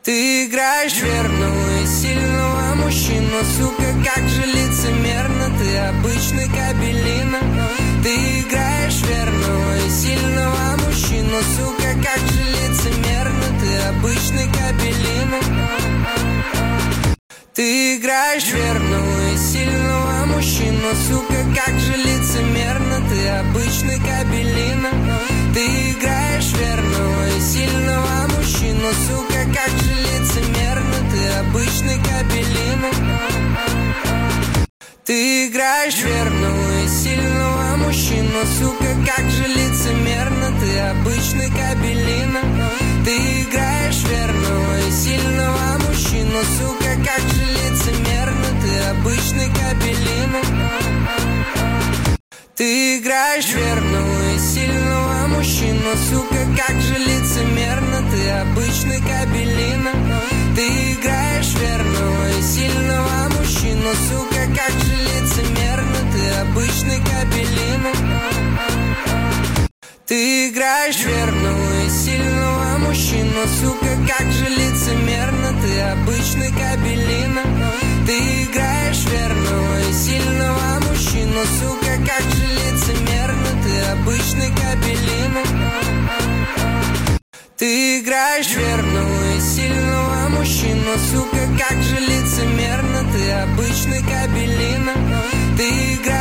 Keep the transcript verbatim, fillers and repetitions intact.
Ты играешь верного и сильного мужчину, сука, как же лицемерно, ты обычный кабелина. Ты играешь верного и сильного мужчину, сука, как же лицемерно, ты обычный кабелина. Ты играешь верного и сильного мужчину, сука, как же лицемерно, ты обычный кабелина. Ты играешь верного и сильного мужчину, сука, как же лицемерно, ты обычный кабелина. Ты играешь верного и сильного мужчину, сука, как же лицемерно, ты обычный кабелина. Ты играешь верного и сильного мужчину, сука, как же лицемерно, ты обычный кабелина. Ты играешь верного и сильного мужчину, сука, как же лицемерно, ты обычный кабелина. Ты играешь верного и сильного мужчину, сука, как же лицемерно, ты обычный кабелина. Ты играешь верного и сильного мужчину, сука, как же лицемерно, ты обычный кабелина. Ты играешь верного и сильного мужчину, сука, как же лицемерно, ты обычный кабелина. Ты играешь верного и сильного мужчину, сука, как же лицемерно, ты обычный кабелина. Ты играешь